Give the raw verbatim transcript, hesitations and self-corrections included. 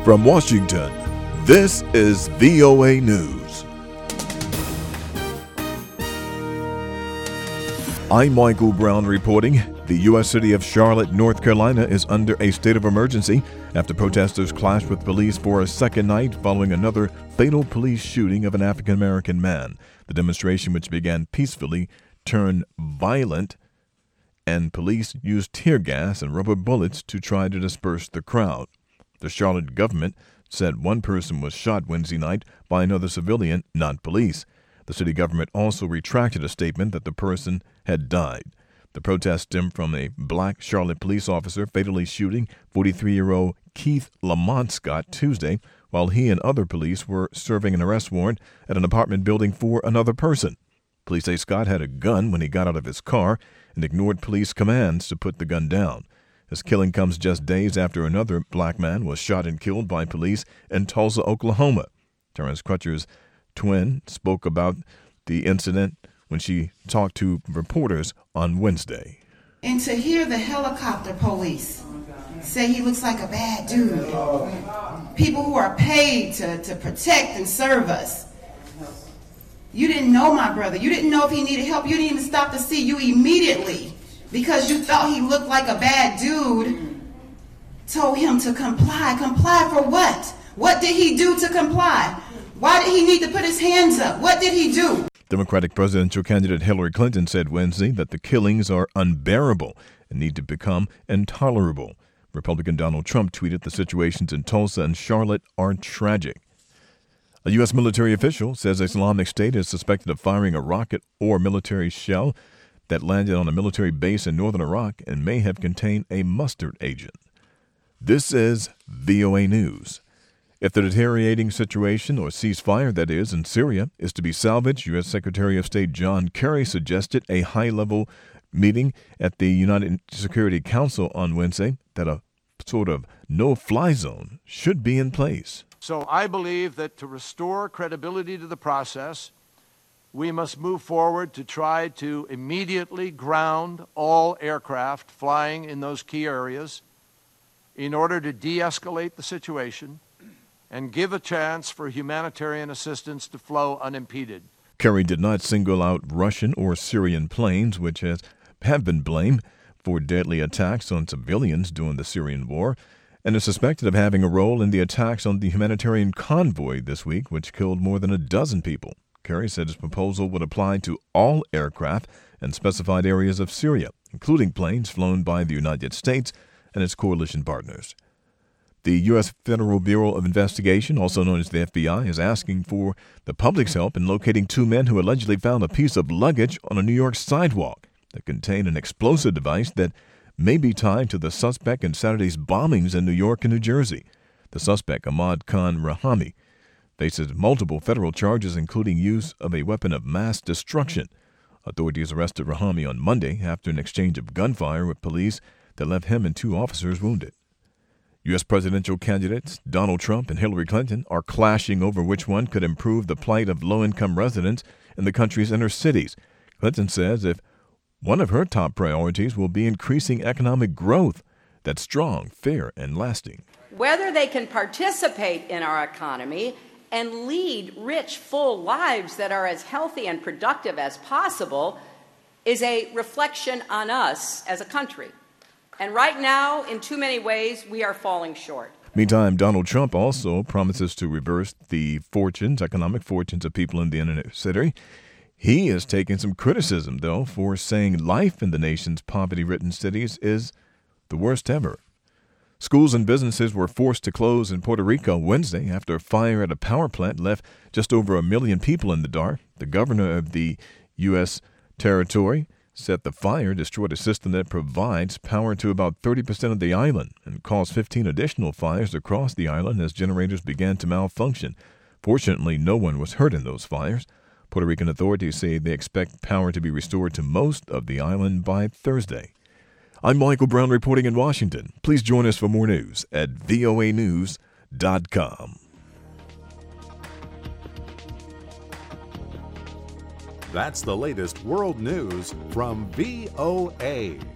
From Washington, this is V O A News. I'm Michael Brown reporting. The U S city of Charlotte, North Carolina is under a state of emergency after protesters clashed with police for a second night following another fatal police shooting of an African-American man. The demonstration, which began peacefully, turned violent, and police used tear gas and rubber bullets to try to disperse the crowd. The Charlotte government said one person was shot Wednesday night by another civilian, not police. The city government also retracted a statement that the person had died. The protest stemmed from a black Charlotte police officer fatally shooting forty-three-year-old Keith Lamont Scott Tuesday while he and other police were serving an arrest warrant at an apartment building for another person. Police say Scott had a gun when he got out of his car and ignored police commands to put the gun down. This killing comes just days after another black man was shot and killed by police in Tulsa, Oklahoma. Terrence Crutcher's twin spoke about the incident when she talked to reporters on Wednesday. And to hear the helicopter police say he looks like a bad dude, people who are paid to, to protect and serve us. You didn't know my brother. You didn't know if he needed help. You didn't even stop to see you immediately because you thought he looked like a bad dude. Told him to comply. Comply for what? What did he do to comply? Why did he need to put his hands up? What did he do? Democratic presidential candidate Hillary Clinton said Wednesday that the killings are unbearable and need to become intolerable. Republican Donald Trump tweeted the situations in Tulsa and Charlotte are tragic. A U S military official says Islamic State is suspected of firing a rocket or military shell that landed on a military base in northern Iraq and may have contained a mustard agent. This is V O A News. If the deteriorating situation, or ceasefire that is, in Syria is to be salvaged, U S Secretary of State John Kerry suggested a high-level meeting at the United Security Council on Wednesday that a sort of no-fly zone should be in place. So I believe that to restore credibility to the process, we must move forward to try to immediately ground all aircraft flying in those key areas in order to de-escalate the situation and give a chance for humanitarian assistance to flow unimpeded. Kerry did not single out Russian or Syrian planes, which has, have been blamed for deadly attacks on civilians during the Syrian war, and is suspected of having a role in the attacks on the humanitarian convoy this week, which killed more than a dozen people. Kerry said his proposal would apply to all aircraft in specified areas of Syria, including planes flown by the United States and its coalition partners. The U S Federal Bureau of Investigation, also known as the F B I, is asking for the public's help in locating two men who allegedly found a piece of luggage on a New York sidewalk that contained an explosive device that may be tied to the suspect in Saturday's bombings in New York and New Jersey. The suspect, Ahmad Khan Rahami, faces multiple federal charges, including use of a weapon of mass destruction. Authorities arrested Rahami on Monday after an exchange of gunfire with police that left him and two officers wounded. U S presidential candidates Donald Trump and Hillary Clinton are clashing over which one could improve the plight of low-income residents in the country's inner cities. Clinton says if one of her top priorities will be increasing economic growth that's strong, fair, and lasting. Whether they can participate in our economy and lead rich, full lives that are as healthy and productive as possible is a reflection on us as a country. And right now, in too many ways, we are falling short. Meantime, Donald Trump also promises to reverse the fortunes, economic fortunes of people in the inner city. He is taking some criticism, though, for saying life in the nation's poverty-ridden cities is the worst ever. Schools and businesses were forced to close in Puerto Rico Wednesday after a fire at a power plant left just over a million people in the dark. The governor of the U S territory said the fire destroyed a system that provides power to about thirty percent of the island and caused fifteen additional fires across the island as generators began to malfunction. Fortunately, no one was hurt in those fires. Puerto Rican authorities say they expect power to be restored to most of the island by Thursday. I'm Michael Brown reporting in Washington. Please join us for more news at V O A news dot com. That's the latest world news from V O A.